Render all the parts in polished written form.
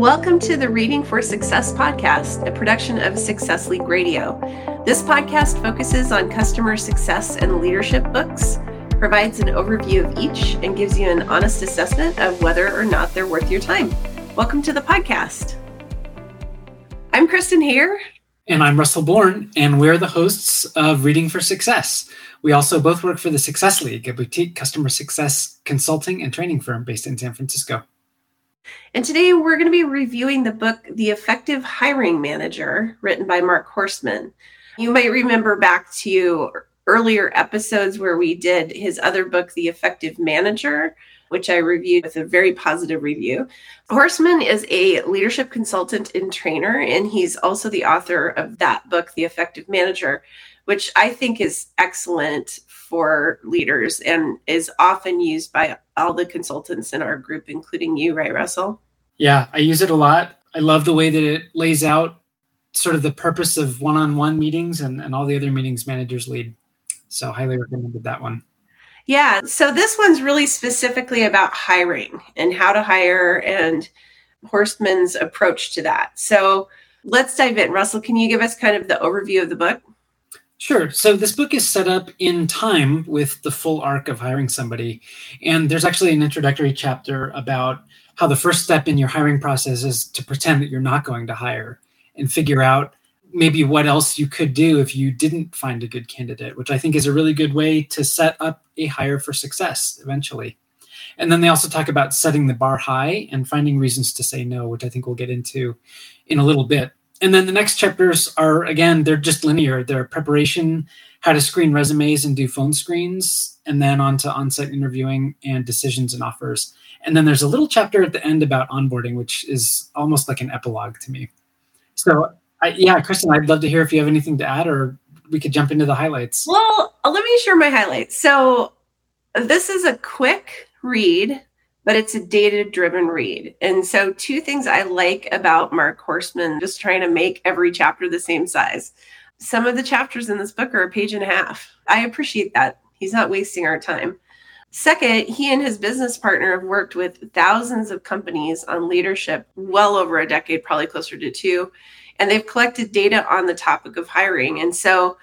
Welcome to the Reading for Success podcast, a production of Success League Radio. This podcast focuses on customer success and leadership books, provides an overview of each, and gives you an honest assessment of whether or not they're worth your time. Welcome to the podcast. I'm Kristen Heer. And I'm Russell Bourne, and we're the hosts of Reading for Success. We also both work for the Success League, a boutique customer success consulting and training firm based in San Francisco. And today we're going to be reviewing the book, The Effective Hiring Manager, written by Mark Horstman. You might remember back to earlier episodes where we did his other book, The Effective Manager, which I reviewed with a very positive review. Horstman is a leadership consultant and trainer, and he's also the author of that book, The Effective Manager, which I think is excellent for leaders and is often used by all the consultants in our group, including you, right, Russell? Yeah, I use it a lot. I love the way that it lays out sort of the purpose of one-on-one meetings and all the other meetings managers lead. So highly recommended that one. Yeah, so this one's really specifically about hiring and how to hire and Horstman's approach to that. So let's dive in. Russell, can you give us kind of the overview of the book? Sure. So this book is set up in time with the full arc of hiring somebody. And there's actually an introductory chapter about how the first step in your hiring process is to pretend that you're not going to hire and figure out maybe what else you could do if you didn't find a good candidate, which I think is a really good way to set up a hire for success eventually. And then they also talk about setting the bar high and finding reasons to say no, which I think we'll get into in a little bit. And then the next chapters are, again, they're just linear. They're preparation, how to screen resumes and do phone screens, and then on to on-site interviewing and decisions and offers. And then there's a little chapter at the end about onboarding, which is almost like an epilogue to me. So, Kristen, I'd love to hear if you have anything to add, or we could jump into the highlights. Well, let me share my highlights. So this is a quick read, but it's a data-driven read. And so two things I like about Mark Horstman, just trying to make every chapter the same size. Some of the chapters in this book are a page and a half. I appreciate that. He's not wasting our time. Second, he and his business partner have worked with thousands of companies on leadership well over a decade, probably closer to 2. And they've collected data on the topic of hiring. And so,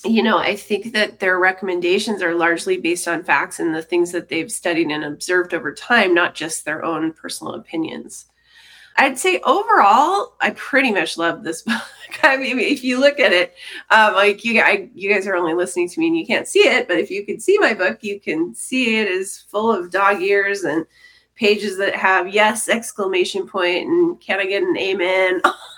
I think that their recommendations are largely based on facts and the things that they've studied and observed over time, not just their own personal opinions. I'd say overall, I pretty much love this book. I mean, if you look at it, you guys are only listening to me and you can't see it, but if you could see my book, you can see it is full of dog ears and pages that have yes, exclamation point, and can I get an amen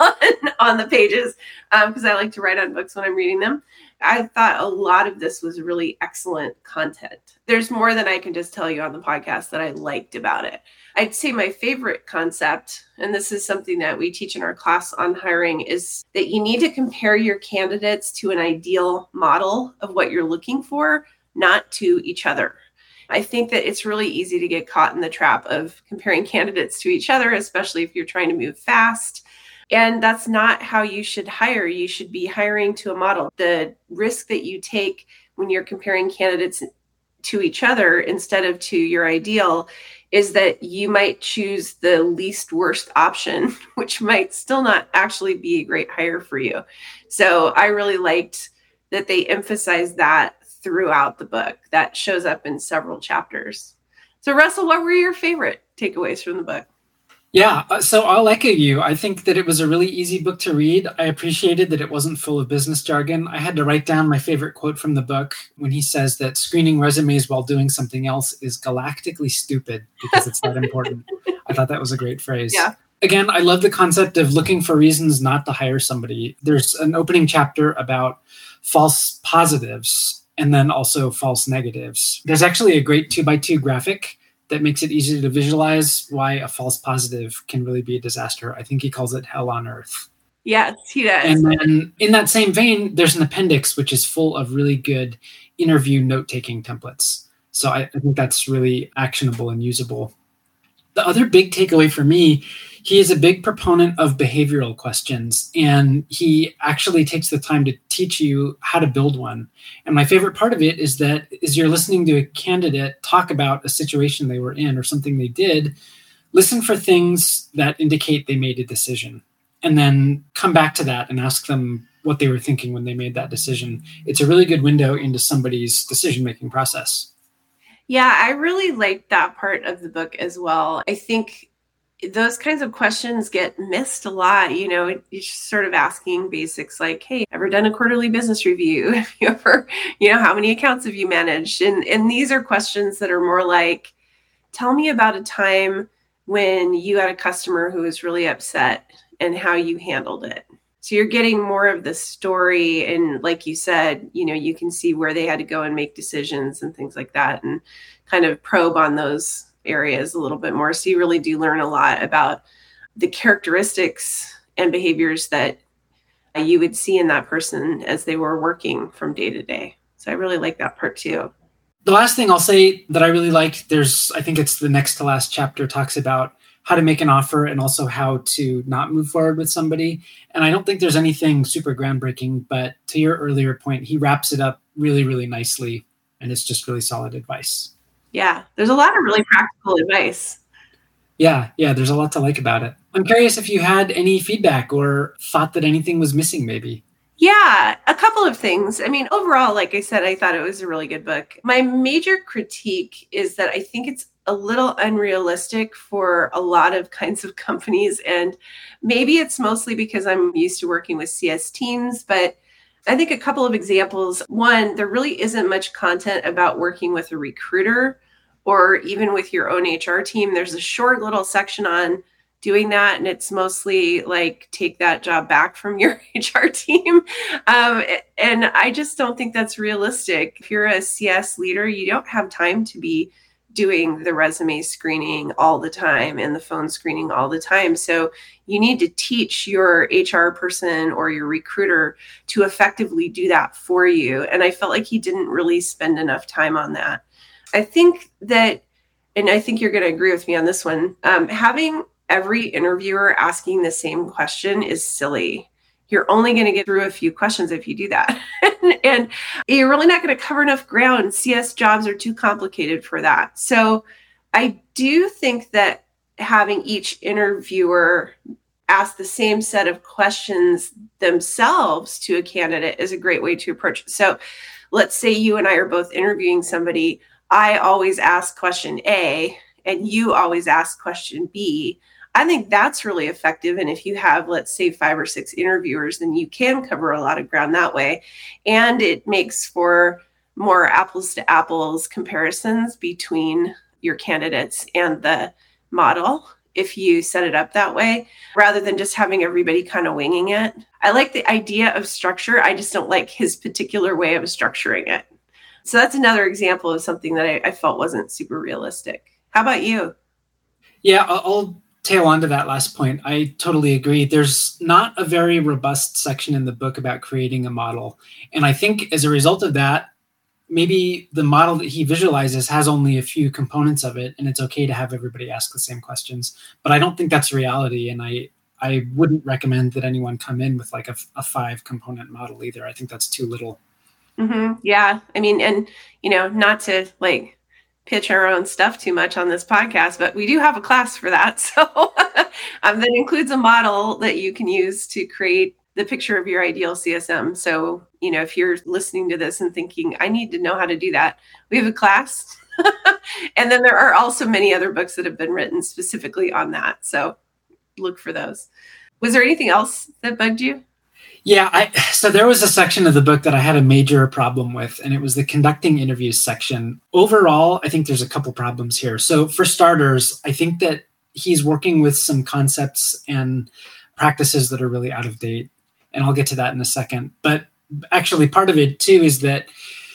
on the pages, because I like to write on books when I'm reading them. I thought a lot of this was really excellent content. There's more than I can just tell you on the podcast that I liked about it. I'd say my favorite concept, and this is something that we teach in our class on hiring, is that you need to compare your candidates to an ideal model of what you're looking for, not to each other. I think that it's really easy to get caught in the trap of comparing candidates to each other, especially if you're trying to move fast. And that's not how you should hire. You should be hiring to a model. The risk that you take when you're comparing candidates to each other instead of to your ideal is that you might choose the least worst option, which might still not actually be a great hire for you. So I really liked that they emphasized that throughout the book. That shows up in several chapters. So Russell, what were your favorite takeaways from the book? Yeah, so I'll echo you. I think that it was a really easy book to read. I appreciated that it wasn't full of business jargon. I had to write down my favorite quote from the book when he says that screening resumes while doing something else is galactically stupid because it's that important. I thought that was a great phrase. Yeah. Again, I love the concept of looking for reasons not to hire somebody. There's an opening chapter about false positives and then also false negatives. There's actually a great 2x2 graphic that makes it easy to visualize why a false positive can really be a disaster. I think he calls it hell on earth. Yes, he does. And then in that same vein, there's an appendix, which is full of really good interview note-taking templates. So I think that's really actionable and usable. The other big takeaway for me, he is a big proponent of behavioral questions, and he actually takes the time to teach you how to build one. And my favorite part of it is that as you're listening to a candidate talk about a situation they were in or something they did, listen for things that indicate they made a decision, and then come back to that and ask them what they were thinking when they made that decision. It's a really good window into somebody's decision-making process. Yeah, I really liked that part of the book as well. I think those kinds of questions get missed a lot. You're just sort of asking basics like, hey, ever done a quarterly business review? Have you ever, how many accounts have you managed? And these are questions that are more like, tell me about a time when you had a customer who was really upset and how you handled it. So you're getting more of the story. And like you said, you can see where they had to go and make decisions and things like that, and kind of probe on those areas a little bit more. So you really do learn a lot about the characteristics and behaviors that you would see in that person as they were working from day to day. So I really like that part too. The last thing I'll say that I really like, I think it's the next to last chapter, talks about how to make an offer and also how to not move forward with somebody. And I don't think there's anything super groundbreaking, but to your earlier point, he wraps it up really, really nicely. And it's just really solid advice. Yeah, there's a lot of really practical advice. Yeah, there's a lot to like about it. I'm curious if you had any feedback or thought that anything was missing, maybe. Yeah, a couple of things. I mean, overall, like I said, I thought it was a really good book. My major critique is that I think it's a little unrealistic for a lot of kinds of companies. And maybe it's mostly because I'm used to working with CS teams, but I think a couple of examples. One, there really isn't much content about working with a recruiter or even with your own HR team. There's a short little section on doing that, and it's mostly like, take that job back from your HR team. And I just don't think that's realistic. If you're a CS leader, you don't have time to be doing the resume screening all the time and the phone screening all the time. So you need to teach your HR person or your recruiter to effectively do that for you. And I felt like he didn't really spend enough time on that. I think that, and I think you're going to agree with me on this one, having every interviewer asking the same question is silly. You're only going to get through a few questions if you do that. And you're really not going to cover enough ground. CS jobs are too complicated for that. So I do think that having each interviewer ask the same set of questions themselves to a candidate is a great way to approach it. So let's say you and I are both interviewing somebody. I always ask question A and you always ask question B. I think that's really effective. And if you have, let's say, 5 or 6 interviewers, then you can cover a lot of ground that way. And it makes for more apples to apples comparisons between your candidates and the model if you set it up that way, rather than just having everybody kind of winging it. I like the idea of structure. I just don't like his particular way of structuring it. So that's another example of something that I felt wasn't super realistic. How about you? Yeah, I'll tail on to that last point. I totally agree. There's not a very robust section in the book about creating a model. And I think as a result of that, maybe the model that he visualizes has only a few components of it, and it's okay to have everybody ask the same questions. But I don't think that's reality. And I wouldn't recommend that anyone come in with like a 5-component model either. I think that's too little. Mm-hmm. Yeah. I mean, and, not to like pitch our own stuff too much on this podcast, but we do have a class for that. So that includes a model that you can use to create the picture of your ideal CSM. So, if you're listening to this and thinking, I need to know how to do that, we have a class. And then there are also many other books that have been written specifically on that. So look for those. Was there anything else that bugged you? Yeah, so there was a section of the book that I had a major problem with, and it was the conducting interviews section. Overall, I think there's a couple problems here. So for starters, I think that he's working with some concepts and practices that are really out of date, and I'll get to that in a second. But actually, part of it, too, is that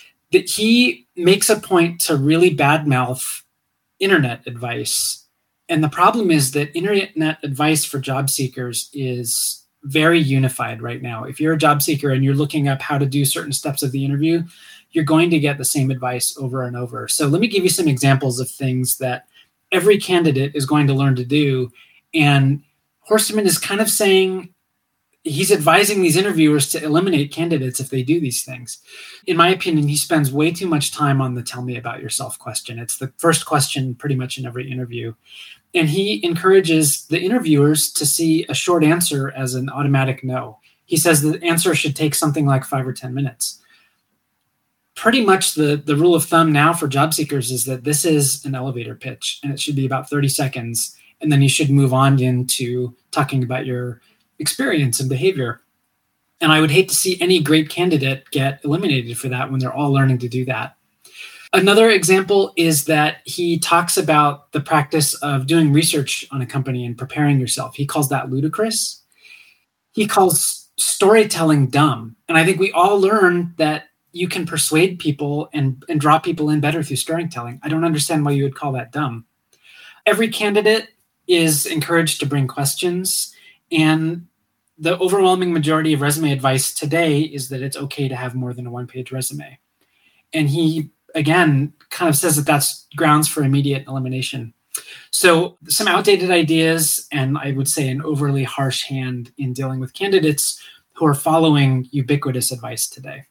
he makes a point to really badmouth internet advice. And the problem is that internet advice for job seekers is very unified right now. If you're a job seeker and you're looking up how to do certain steps of the interview, you're going to get the same advice over and over. So let me give you some examples of things that every candidate is going to learn to do. And Horstman is kind of saying he's advising these interviewers to eliminate candidates if they do these things. In my opinion, he spends way too much time on the tell me about yourself question. It's the first question pretty much in every interview. And he encourages the interviewers to see a short answer as an automatic no. He says the answer should take something like 5 or 10 minutes. Pretty much the rule of thumb now for job seekers is that this is an elevator pitch, and it should be about 30 seconds. And then you should move on into talking about your experience and behavior. And I would hate to see any great candidate get eliminated for that when they're all learning to do that. Another example is that he talks about the practice of doing research on a company and preparing yourself. He calls that ludicrous. He calls storytelling dumb. And I think we all learn that you can persuade people and draw people in better through storytelling. I don't understand why you would call that dumb. Every candidate is encouraged to bring questions, and the overwhelming majority of resume advice today is that it's okay to have more than a one-page resume. And he, again, kind of says that that's grounds for immediate elimination. So some outdated ideas, and I would say an overly harsh hand in dealing with candidates who are following ubiquitous advice today.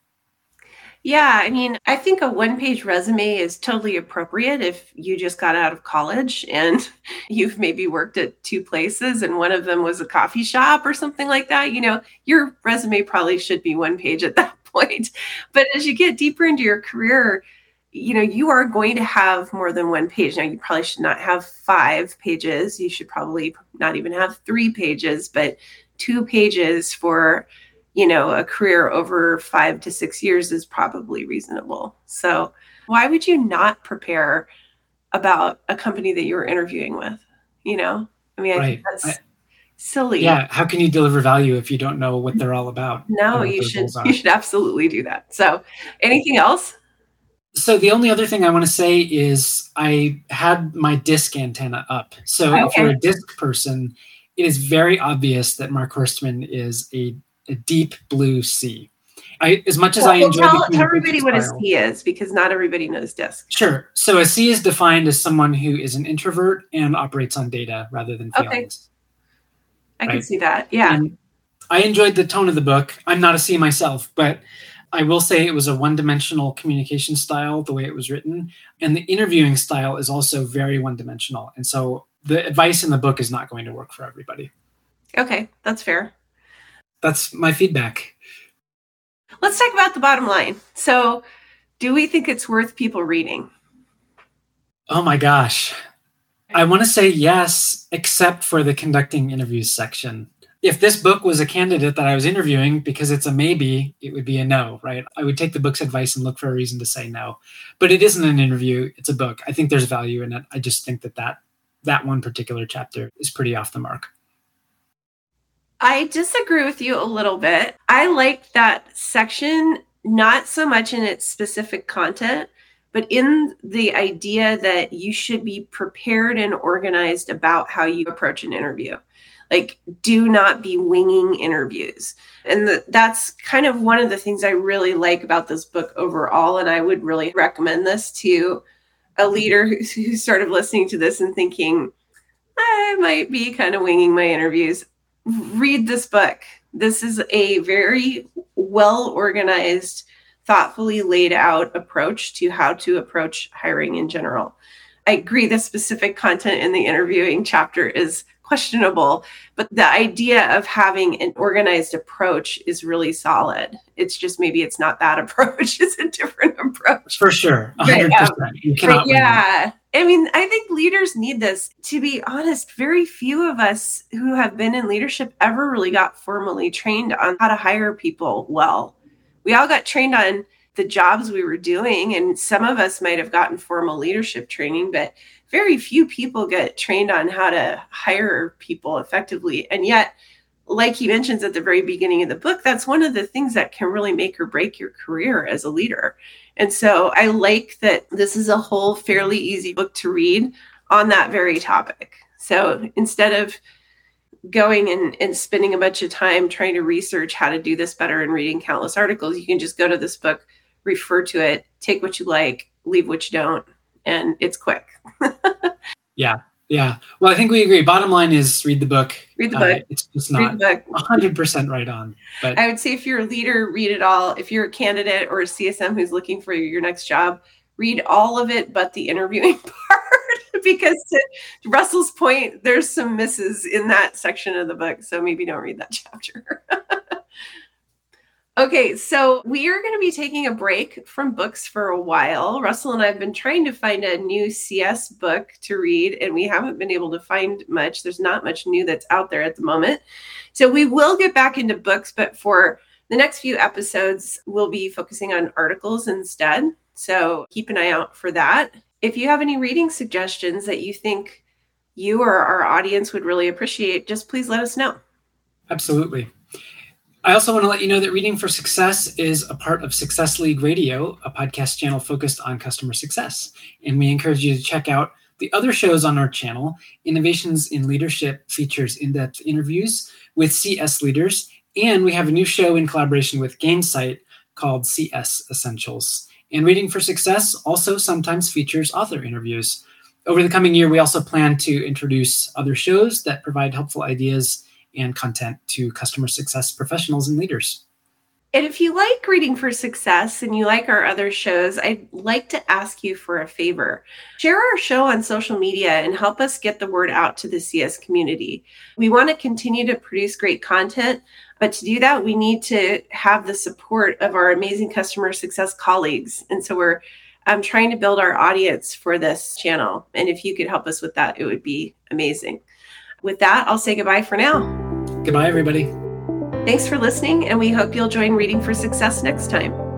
Yeah, I mean, I think a one-page resume is totally appropriate if you just got out of college and you've maybe worked at 2 places and one of them was a coffee shop or something like that. You know, your resume probably should be 1 page at that point. But as you get deeper into your career, you know, you are going to have more than 1 page. Now, you probably should not have 5 pages. You should probably not even have 3 pages, but 2 pages for, you know, a career over 5 to 6 years is probably reasonable. So why would you not prepare about a company that you're interviewing with? You know, I mean, I think that's silly. Yeah. How can you deliver value if you don't know what they're all about? No, you should absolutely do that. So anything else? So the only other thing I want to say is I had my disc antenna up. So if you're a disc person, it is very obvious that Mark Horstman is a deep blue sea. As much as I enjoy tell everybody what a C is, because not everybody knows DISC. Sure. So a C is defined as someone who is an introvert and operates on data rather than feelings. I can see that. Yeah. And I enjoyed the tone of the book. I'm not a C myself, but I will say it was a one-dimensional communication style, the way it was written. And the interviewing style is also very one-dimensional. And so the advice in the book is not going to work for everybody. Okay, that's fair. That's my feedback. Let's talk about the bottom line. So, do we think it's worth people reading? Oh my gosh. I want to say yes, except for the conducting interviews section. If this book was a candidate that I was interviewing, because it's a maybe, it would be a no, right? I would take the book's advice and look for a reason to say no. But it isn't an interview, it's a book. I think there's value in it. I just think that one particular chapter is pretty off the mark. I disagree with you a little bit. I like that section, not so much in its specific content, but in the idea that you should be prepared and organized about how you approach an interview. Like, do not be winging interviews. And that's kind of one of the things I really like about this book overall. And I would really recommend this to a leader who's sort of listening to this and thinking, I might be kind of winging my interviews. Read this book. This is a very well-organized, thoughtfully laid out approach to how to approach hiring in general. I agree the specific content in the interviewing chapter is questionable, but the idea of having an organized approach is really solid. It's just maybe it's not that approach, it's a different approach. For sure, 100%. You cannot win. Yeah. I mean, I think leaders need this. To be honest, very few of us who have been in leadership ever really got formally trained on how to hire people well. We all got trained on the jobs we were doing, and some of us might have gotten formal leadership training, but very few people get trained on how to hire people effectively. And yet, like he mentions at the very beginning of the book, that's one of the things that can really make or break your career as a leader. And so I like that this is a whole fairly easy book to read on that very topic. So instead of going and spending a bunch of time trying to research how to do this better and reading countless articles, you can just go to this book, refer to it, take what you like, leave what you don't, and it's quick. Yeah. Yeah. Well, I think we agree. Bottom line is read the book. Read the book. It's just Read not the book. 100% right on. But I would say if you're a leader, read it all. If you're a candidate or a CSM who's looking for your next job, read all of it but the interviewing part, because to Russell's point, there's some misses in that section of the book. So maybe don't read that chapter. Okay, so we are going to be taking a break from books for a while. Russell and I have been trying to find a new CS book to read, and we haven't been able to find much. There's not much new that's out there at the moment. So we will get back into books, but for the next few episodes, we'll be focusing on articles instead. So keep an eye out for that. If you have any reading suggestions that you think you or our audience would really appreciate, just please let us know. Absolutely. I also want to let you know that Reading for Success is a part of Success League Radio, a podcast channel focused on customer success. And we encourage you to check out the other shows on our channel. Innovations in Leadership features in-depth interviews with CS leaders. And we have a new show in collaboration with Gainsight called CS Essentials. And Reading for Success also sometimes features author interviews. Over the coming year, we also plan to introduce other shows that provide helpful ideas and content to customer success professionals and leaders. And if you like Reading for Success and you like our other shows, I'd like to ask you for a favor. Share our show on social media and help us get the word out to the CS community. We want to continue to produce great content, but to do that, we need to have the support of our amazing customer success colleagues. And so we're trying to build our audience for this channel. And if you could help us with that, it would be amazing. With that, I'll say goodbye for now. Goodbye, everybody. Thanks for listening, and we hope you'll join Reading for Success next time.